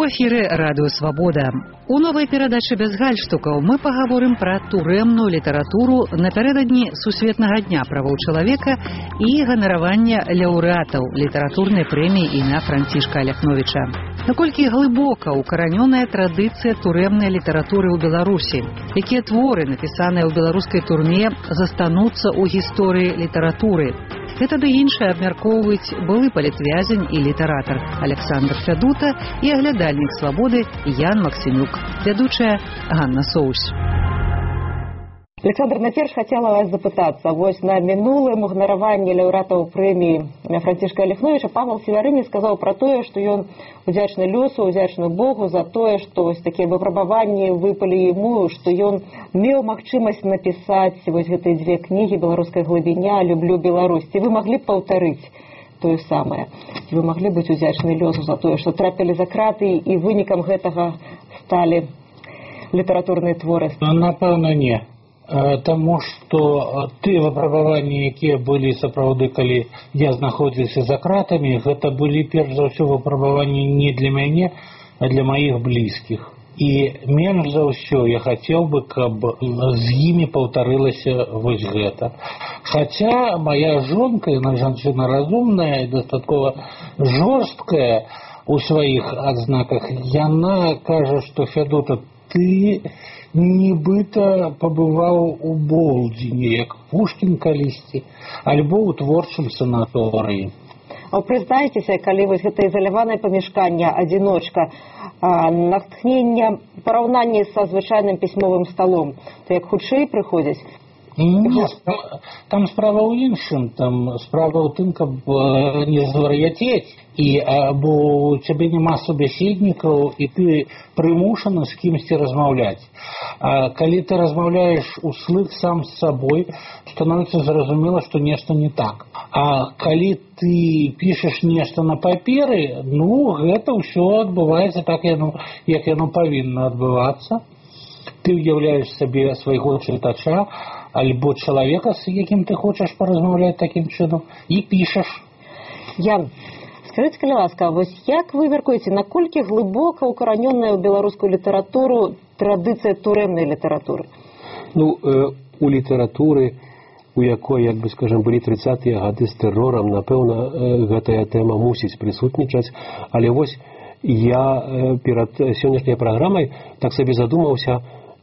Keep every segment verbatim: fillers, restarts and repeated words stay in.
У эфіры радыё «Свабода». У новай перадачы без гальштукаў мы пагаворым пра турэмную літаратуру напярэдадні Сусветнага дня правоў чалавека і ганаравання лаўрэатаў літаратурнай прэміі імя Францішка Аляхновіча. Наколькі глыбока укаранёная традыцыя турэмнай літаратуры ў Беларусі? Якія творы, напісаныя ў беларускай турме, застануцца ў гісторыі літаратуры? Гэта ды іншае абмяркоўваюць былы палітвязень і літаратар Александр Фядута і аглядальнік «Свабоды» Ян Максімюк. Вядучая Ганна Соус. Александр, наперш хотела вас запытаться. Вось на мінулым ганараванні лаўрэатаў прэміі Францішка Аляхновіча Павел Севярыны сказаў пра тое, што ён удзячны лёсу, удзячны Богу за тое, што вось такія выпрабаванні выпалі яму, што ён меў магчымасць напісаць вось гэтыя дзве кнігі «Беларуская глыбіня», «Люблю Беларусь». Ці вы маглі б паўтарыць тое самае? Ці вы маглі быць удзячны лёсу за тое, што трапілі за краты і вынікам гэтага сталі літаратурныя творы? Напэўна, не. Таму што тыя выпрабаванні, якія былі сапраўды, калі я знаходзіўся за кратамі, гэта былі перш за ўсё выпрабаванні не для мяне, а для маіх блізкіх. І менш за ўсё я хацеў бы, каб з імі паўтарылася вось гэта. Хаця мая жонка, яна жанчына разумная і дастаткова жорсткая у сваіх адзнаках, яна кажа, што Фядута, ты нібыта пабываў у Болдзіне, як Пушкін калісьці, альбо ў творчым санаторыі. А прызнайцеся, калі вось гэта ізаляванае памяшканне, адзіночка, натхнення, параўнанне са звычайным пісьмовым сталом, то як хутчэй прыходзіць? Не, там справа ў іншым, там справа ў тым, каб не звар'яцець, і або у цябе няма субяседнікаў, і ты прымушаны з кімсьці размаўляць. А калі ты размаўляеш услых сам з сабой, становіцца зразумела, што нешта не так. А калі ты пішаш нешта на паперы, ну, гэта ўсё адбываецца так, як яно павінна адбывацца. Ты ўяўляеш сабе свайго чытача, альбо чалавека, з якім ты хочаш паразмаўляць такім чынам, і пішаш. Ян, скажыце, калі ласка, вось як вы мяркуеце, наколькі глыбока укаранёная ў беларускую літаратуру традыцыя турэмнай літаратуры? Ну, э, у літаратуры, у якой, як бы скажем, былі трыццатыя гады з тэрорам, напэўна, э, гэтая тэма мусіць прысутнічаць, але вось я э, перад сённяшняй праграмай так сабе задумаўся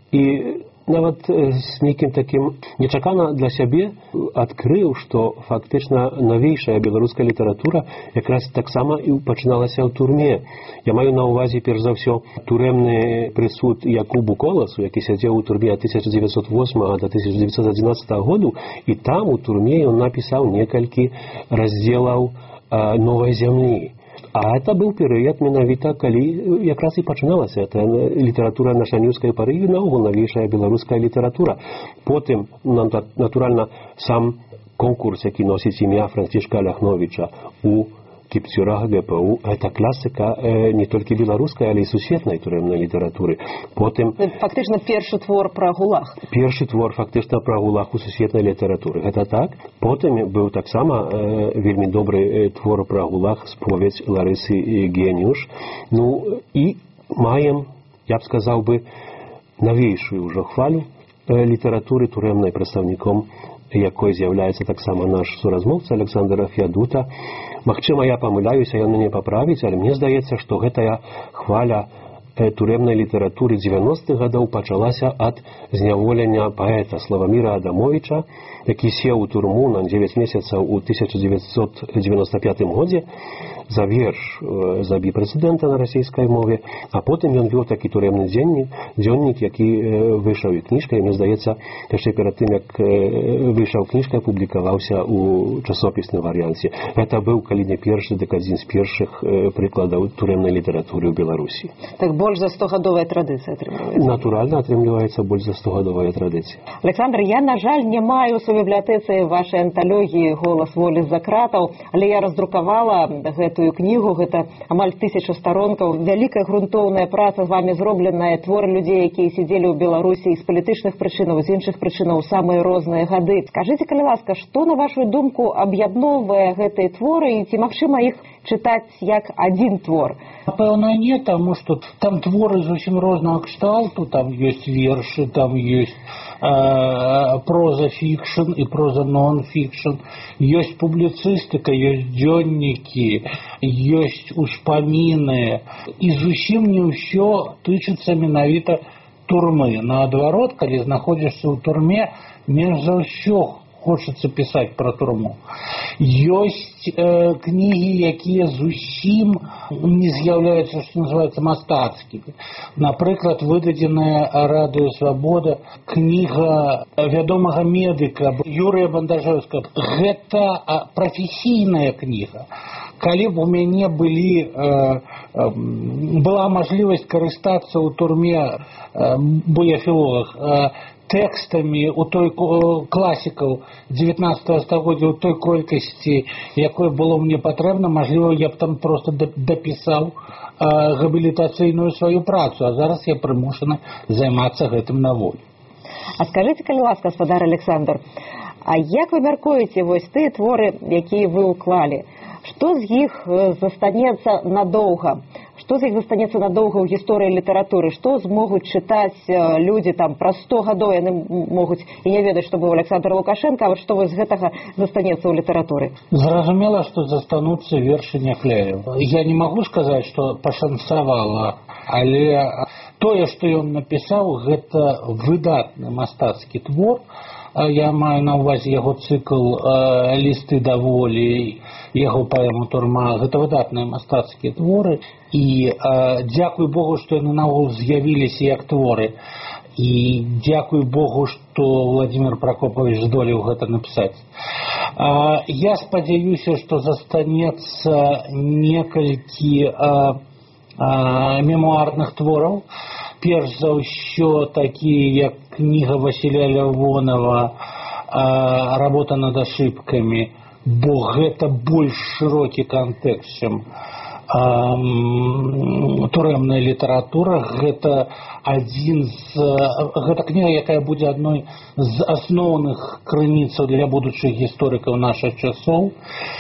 і нават з нейкім такім нечакана для сябе адкрыў, што фактычна навейшая беларуская літаратура якраз таксама і пачыналася ў турме. Я маю на ўвазе перш за ўсё турэмны прысуд Якубу Коласу, які сядзеў у турме ад тысяча дзевяцьсот восьмага да тысяча дзевяцьсот адзінаццатага году, і там у турме ён напісаў некалькі раздзелаў э, новай зямлі. А это быў перыяд менавіта, калі якраз і пачыналася эта літаратура нашаніўскай пары і наогул навейшая беларуская літаратура. Потым, натуральна, сам конкурс, які носіць імя Францішка Аляхновіча у кіпцюрах ГПУ, гэта класіка э, не толькі беларускай, але і сусветнай турэмнай літаратуры. Потым фактычна першы твор пра гулаг. Першы твор фактычна пра гулаг у сусветнай літаратуры. Гэта так. Потым быў таксама э, вельмі добры э, твор пра гулаг, споведь Ларысы Геніуш. Ну і маем, я б сказаў бы, навейшую ўжо хвалю э, літаратуры турэмнай, прадстаўніком якой з'яўляецца таксама наш суразмоўца Александр Фядута. Магчыма, я памыляюся, ён мяне паправіць, але мне здаецца, што гэтая хваля турэмнай літаратуры дзевяностых гадоў пачалася ад зняволення паэта Славаміра Адамовіча, які сеў у турму на дзевяць месяцаў у тысяча дзевяцьсот дзевяноста пятым годзе за верш «Забі прэзідэнта» на расійскай мове, а потым ён вёў такі турэмны дзённік, дзённік, які выйшаў і кніжка, і мне здаецца, яшчэ перад тым, як выйшаў кніжка, публікаваўся ў часопісным варыянце. Гэта быў, калі не першы, дык адзін з першых прыкладаў турэмнай літаратуры ў Беларусі. Так больш за стогадовая традыцыя атрымліваецца? Натуральна, атрымліваецца больш за стогадовая традыцыя. Александр, я, на жаль, не маю у бібліятэцы вашай анталогіі «Голас волі з-за кратаў», але я раздрукавала гэту кнігу, гэта амаль тысячу старонкаў, вялікая грунтоўная праца з вами зробленая, творы людзей, якія сидзелі ў Беларусі з палітычных прычынаў, з іншых прычынаў, самыя розныя гады. Скажыце, калі ласка, што, на вашу думку, аб'ядноўвае гэтыя творы і ці магчыма іх чытаць як адзін твор? Напэўна, не, таму што там творы зусім рознага кшталту, там ёсць вершы, там ёсць э, проза фікшн і проза нон-фікшн, ёсць публіцыстыка, ёсць дзённікі, ёсць успаміны, і зусім не ўсё тычыцца менавіта турмы. Наадварот, калі знаходзішся ў турме, менш за ўсё хочацца пісаць пра турму. Ёсць э, кнігі, якія зусім не з'яўляюцца, што называецца, мастацкімі. Напрыклад, выдадзеная Радыё Свабода кніга вядомага медыка Юрыя Бандажэўскага. Гэта прафесійная кніга. Калі б у мяне былі, э, э, была мажлівасць карыстацца ў турме, э, бо я філолог, э, тэкстамі у той класікаў дзевятнаццатага стагоддзя ў той колькасці, якой было мне патрэбна, мажліва, я б там проста дапісаў габілітацыйную сваю працу, а зараз я прымушаны займацца гэтым на волі. А скажыце, калі ласка, спадар Александр, а як вы мяркуеце вось тыя творы, якія вы ўклалі? Што з іх застанецца надоўга? Што з іх застанецца надоўга ў гісторыі літаратуры? Што змогуць чытаць людзі там праз сто гадоў, яны могуць і не ведаць, што быў Александр Лукашенко, а вот што з гэтага застанецца ў літаратуры? Зразумела, што застануцца вершы Няхляева. Я не магу сказаць, што пашанцавала, але тое, што ён напісаў, гэта выдатны мастацкі твор. Я маю на ўвазе яго цыкл «Лісты да волі», яго паэму «Турма». Гэта выдатныя мастацкія творы. І дзякуй Богу, што яны наогул з'явіліся як творы. І дзякуй Богу, што Владзімир Прокопович здолеў гэта напісаць. Я спадзяюся, што застанецца некалькі мемуарных твораў. Перш за ўсё такія, як кніга Васіля Лявонова «Работа над ашибкамі», бо гэта больш шырокі кантэкст, чым турэмная літаратура. Гэта адзін з гэта кніга, якая будзе адной з асноўных крыніцаў для будучых гісторыкаў нашых часоў.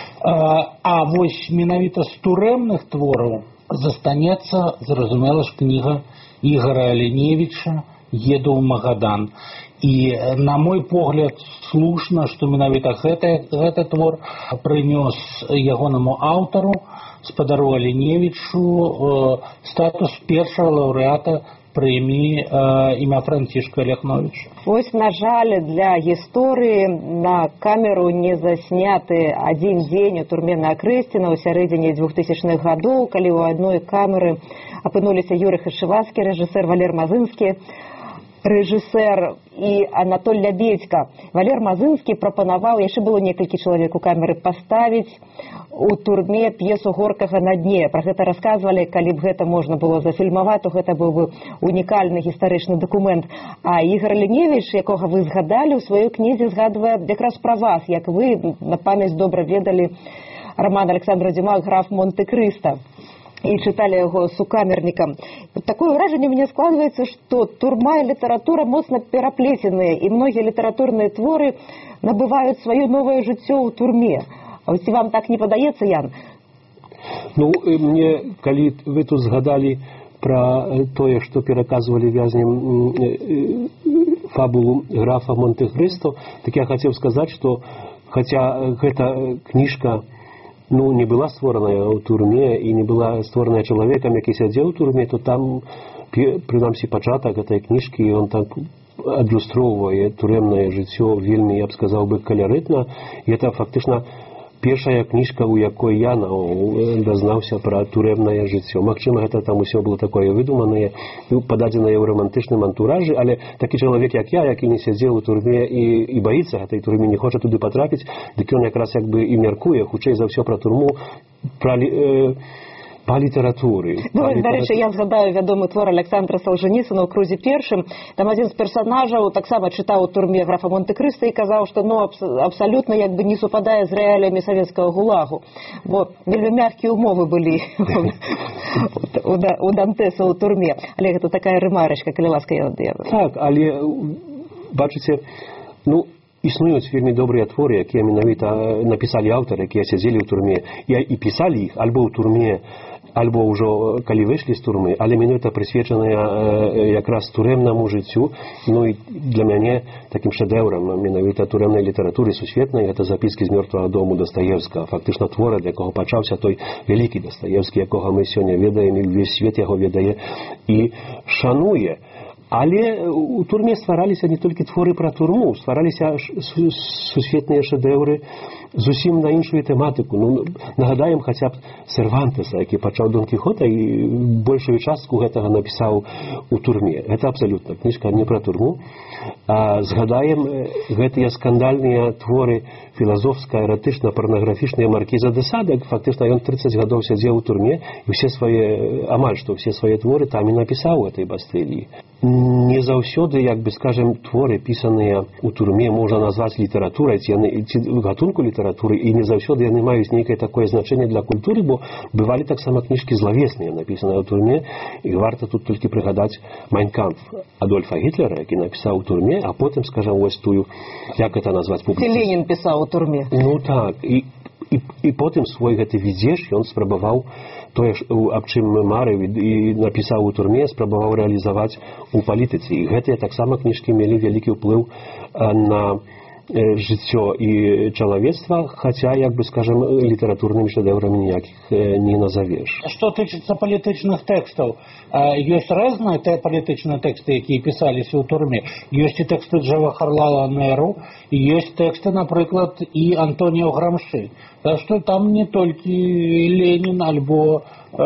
А вось менавіта з турэмных твораў застанецца, зразумела ж, кніга Ігора Аліневіча «Еду ў Магадан». І, на мой погляд, слушна, што менавіта гэты, гэты твор прынёс ягонаму аўтару, спадару Аліневічу, статус першага лаўрэата прэміі імя Францішка Ляхновіча. Вось, на жаль, для гісторыі на камеру не засняты адзін дзень у турме на Акрысціна ў сярэдзіне двухтысячных гадоў, калі ў адной камеры апынуліся Юрый Хашывацкі, рэжысэр, Валер Мазынскі, рэжысэр і Анатоль Лябедзька. Валер Мазынскі прапанаваў, яшчэ было некалькі чалавек у камеры, паставіць у турме п'есу Горкага «На дне». Пра гэта расказвалі, калі б гэта можна было зафільмаваць, то гэта быў бы унікальны гістарычны дакумент. А Ігор Аліневіч, якога вы згадалі, у сваёй кнізе згадвае якраз пра вас, як вы на памяць добра ведалі роман Александра Дюма «Граф Монте-Крысто» і чыталі яго сукамернікам. Такое ўражанне мне складваецца, што турма і літаратура моцна пераплеценыя, і многія літаратурныя творы набываюць сваё новае жыццё ў турме. А ці вам так не падаецца, Ян? Ну, мне, калі вы тут згадалі пра тое, што пераказвалі вязням фабулу графа Монте-Крысто, так я хацеў сказаць, што хаця гэта кніжка ну, не была створаная ў турме і не была створаная чалавекам, які сядзеў у турме, то там, прынамсі, пачатак гэтай кніжкі, ён так адлюстроўвае турэмнае жыццё вельмі, я б сказаў бы, каларытна. І гэта фактычна першая кніжка, у якой я дазнаўся пра турэмнае жыццё. Магчыма, гэта там усё было такое выдуманае, пададзенае ў рамантычным антуражы, але такі чалавек, як я, які не сядзеў у турме і, і баіцца гэтай турме, не хоча туды патрапіць, дык ён якраз як бы і мяркуе, хутчэй за ўсё пра турму, пра э, па літаратуры. Ну, дарэчы, я згадаю вядомы твор Александра Солженіцына ў крузе першым. Там адзін з персанажаў таксама чытаў у турме графа Монте-Крысто і казаў, што ну, абс абсалютна як бы не супадае з рэаліямі савецкага гулагу. Бо вельмі мяккія умовы былі у Дантэса ў турме. Але гэта такая рымарачка, калі ласка, я... Так, але, бачыце, ну, існуюць вельмі добрыя творы, якія менавіта напісалі аўтары, якія сядзелі ў турме і, і пісалі іх альбо ў турме, альбо ўжо калі выйшлі з турмы, але менавіта прысвечаныя якраз турэмнаму жыццю. Ну і для мяне такім шэдэўрам менавіта турэмнай літаратуры сусветнай гэта запіскі з мёртвага дому Дастаевскага, фактычна твор, ад якога пачаўся той вялікі Дастаевскі, якога мы сёння ведаем, і ўвесь свет яго ведае і шануе. Але у турме ствараліся не толькі творы пра турму, ствараліся сусветныя шэдэўры зусім на іншую тэматыку. Ну, нагадаем хаця б Сервантеса, які пачаў Дон Кіхота і большую частку гэтага напісаў у турме. Гэта абсалютна кніжка не пра турму. А згадаем гэтыя скандальныя творы філазофска-эратычна-парнаграфічныя Маркіза де Сада. Фактычна ён трыццаць гадоў сядзеў у турме і ўсе свае, амаль што ўсе свае творы там і напісаў у гэтай Бастыліі. Не заўсёды, як бы скажем, творы пісаныя у турме можна назваць літаратурай ці, яны, ці гатунку літаратуры, і не заўсёды яны маюць нейкае такое значэнне для культуры, бо бывалі таксама кніжкі злавесныя, напісаныя ў турме, і варта тут толькі прыгадаць Майн кампф Адольфа Гітлера, які напісаў у турме, а потым, скажам, вось тую, як гэта назваць, публіцыстыку. Ленін пісаў у турме. Ну так, і, і, і потым свой гэты відзеж ён спрабаваў тое, аб чым марыў і напісаў у турме, спрабаваў рэалізаваць у палітыцы. І гэтыя таксама кніжкі мелі вялікі ўплыў на жыццё і чалавецтва, хаця, як бы, скажем, літаратурнымі шэдэўрамі ніякіх не назавеш. Што тычыцца палітычных тэкстаў, ёсць розныя палітычныя тэксты, якія пісаліся ў турме. Ёсць і тэксты Джавахарлала Неру, і ёсць тэксты, напрыклад, і Антоніо Грамшы. Так што там не толькі Ленін альбо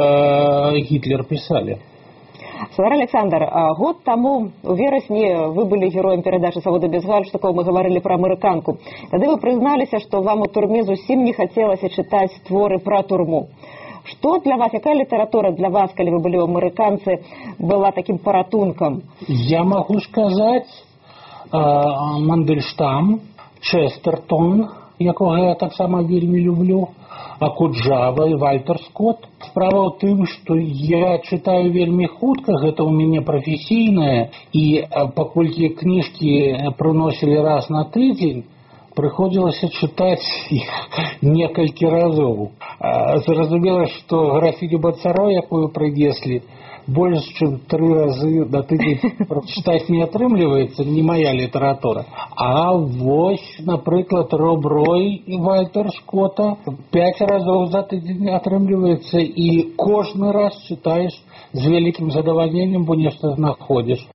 э, Гітлер пісалі. Святар Александр, год таму у верасні вы былі героем перадачы «Свабода без гальштукаў», мы гаварылі пра амерыканку. Тады вы прызналіся, што вам у турме зусім не хацелася чытаць творы пра турму. Што для вас, якая літаратура для вас, калі вы былі ў амерыканцы, была такім паратункам? Я магу сказаць э, Мандельштам, Честертон, якога я таксама вельмі люблю, Акуджава і Вальтер Скотт. Справа ў тым, што я чытаю вельмі хутка, гэта ў мяне прафесійнае, і паколькі кніжкі прыносілі раз на тыдзень, прыходзілася чытаць іх некалькі разоў. Зразумела, што графіню Бацаро, якую прынеслі, больш чым тры разы на тыдзень прачытаць не атрымліваецца, не моя літаратура. А вось, напрыклад, Роб Рой і Вальтер Скотта пяць разоў за тыдзень атрымліваецца, і кожны раз чытаеш з вялікім задавальненнем, бо нешта знаходзіш.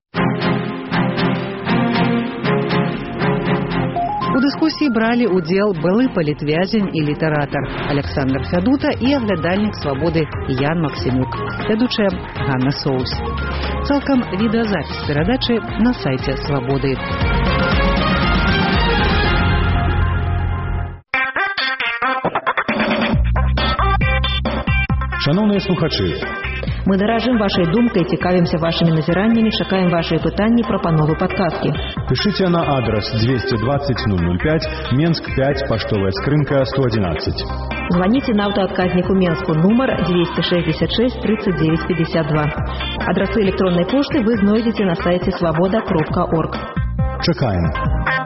У дыскусіі бралі ўдзел былы палітвязень і літаратар Александр Фядута і аглядальнік «Свабоды» Ян Максімюк, вядучая Ганна Соус. Цалкам відэазапіс перадачы на сайце «Свабоды». Шановныя слухачы, мы даражым вашай думкай, цікавімся вашымі назіраннямі, чакаем вашыя пытанні, прапановы, падказкі. Пишите на адрес двести двадцать ноль ноль пять, Менск пять, поштовая скрынка сто одиннадцать. Звоните на автоотказнику Менску, номер двести шестьдесят шесть тридцать девять пятьдесят два. Адресы электронной почты вы знойдете на сайте свобода кропка орг. Чакаем.